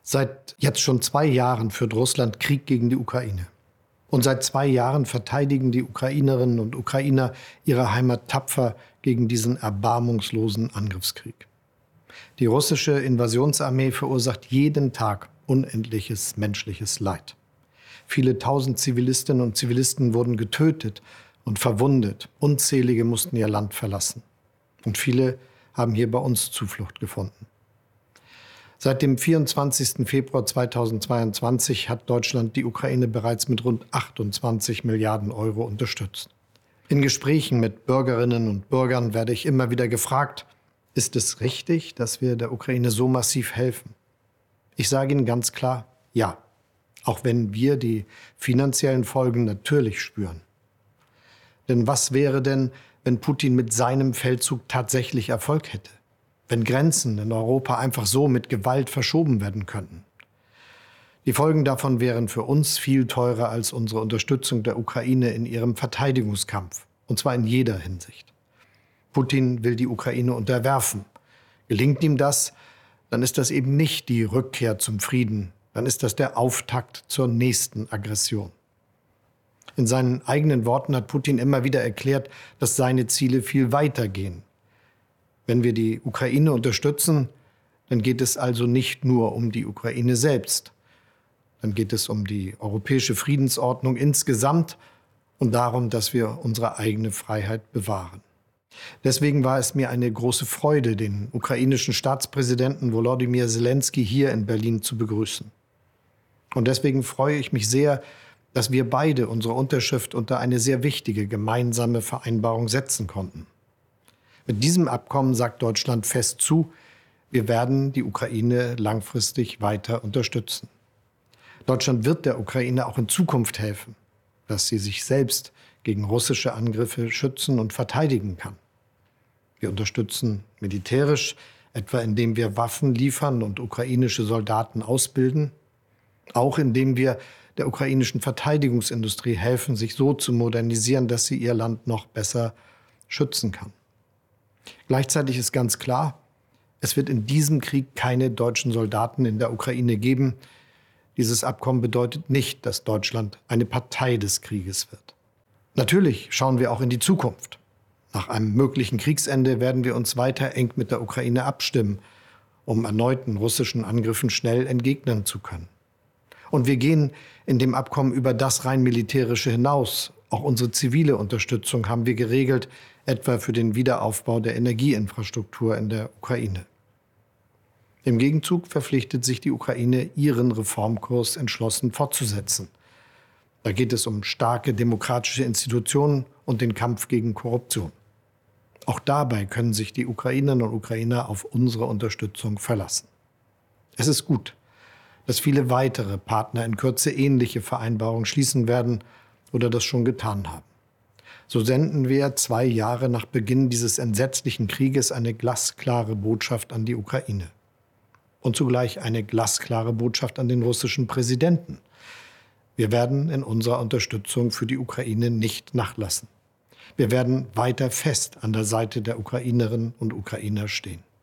Seit jetzt schon 2 Jahren führt Russland Krieg gegen die Ukraine. Und seit 2 Jahren verteidigen die Ukrainerinnen und Ukrainer ihre Heimat tapfer gegen diesen erbarmungslosen Angriffskrieg. Die russische Invasionsarmee verursacht jeden Tag unendliches menschliches Leid. Viele tausend Zivilistinnen und Zivilisten wurden getötet und verwundet. Unzählige mussten ihr Land verlassen. Und viele haben hier bei uns Zuflucht gefunden. Seit dem 24. Februar 2022 hat Deutschland die Ukraine bereits mit rund 28 Milliarden Euro unterstützt. In Gesprächen mit Bürgerinnen und Bürgern werde ich immer wieder gefragt, ist es richtig, dass wir der Ukraine so massiv helfen? Ich sage Ihnen ganz klar, ja, auch wenn wir die finanziellen Folgen natürlich spüren. Denn was wäre denn, wenn Putin mit seinem Feldzug tatsächlich Erfolg hätte? Wenn Grenzen in Europa einfach so mit Gewalt verschoben werden könnten. Die Folgen davon wären für uns viel teurer als unsere Unterstützung der Ukraine in ihrem Verteidigungskampf. Und zwar in jeder Hinsicht. Putin will die Ukraine unterwerfen. Gelingt ihm das, dann ist das eben nicht die Rückkehr zum Frieden. Dann ist das der Auftakt zur nächsten Aggression. In seinen eigenen Worten hat Putin immer wieder erklärt, dass seine Ziele viel weiter gehen. Wenn wir die Ukraine unterstützen, dann geht es also nicht nur um die Ukraine selbst. Dann geht es um die europäische Friedensordnung insgesamt und darum, dass wir unsere eigene Freiheit bewahren. Deswegen war es mir eine große Freude, den ukrainischen Staatspräsidenten Volodymyr Zelensky hier in Berlin zu begrüßen. Und deswegen freue ich mich sehr, dass wir beide unsere Unterschrift unter eine sehr wichtige gemeinsame Vereinbarung setzen konnten. Mit diesem Abkommen sagt Deutschland fest zu, wir werden die Ukraine langfristig weiter unterstützen. Deutschland wird der Ukraine auch in Zukunft helfen, dass sie sich selbst gegen russische Angriffe schützen und verteidigen kann. Wir unterstützen militärisch, etwa indem wir Waffen liefern und ukrainische Soldaten ausbilden, auch indem wir der ukrainischen Verteidigungsindustrie helfen, sich so zu modernisieren, dass sie ihr Land noch besser schützen kann. Gleichzeitig ist ganz klar, es wird in diesem Krieg keine deutschen Soldaten in der Ukraine geben. Dieses Abkommen bedeutet nicht, dass Deutschland eine Partei des Krieges wird. Natürlich schauen wir auch in die Zukunft. Nach einem möglichen Kriegsende werden wir uns weiter eng mit der Ukraine abstimmen, um erneuten russischen Angriffen schnell entgegnen zu können. Und wir gehen in dem Abkommen über das rein militärische hinaus. Auch unsere zivile Unterstützung haben wir geregelt, etwa für den Wiederaufbau der Energieinfrastruktur in der Ukraine. Im Gegenzug verpflichtet sich die Ukraine, ihren Reformkurs entschlossen fortzusetzen. Da geht es um starke demokratische Institutionen und den Kampf gegen Korruption. Auch dabei können sich die Ukrainerinnen und Ukrainer auf unsere Unterstützung verlassen. Es ist gut, dass viele weitere Partner in Kürze ähnliche Vereinbarungen schließen werden oder das schon getan haben. So senden wir 2 Jahre nach Beginn dieses entsetzlichen Krieges eine glasklare Botschaft an die Ukraine. Und zugleich eine glasklare Botschaft an den russischen Präsidenten. Wir werden in unserer Unterstützung für die Ukraine nicht nachlassen. Wir werden weiter fest an der Seite der Ukrainerinnen und Ukrainer stehen.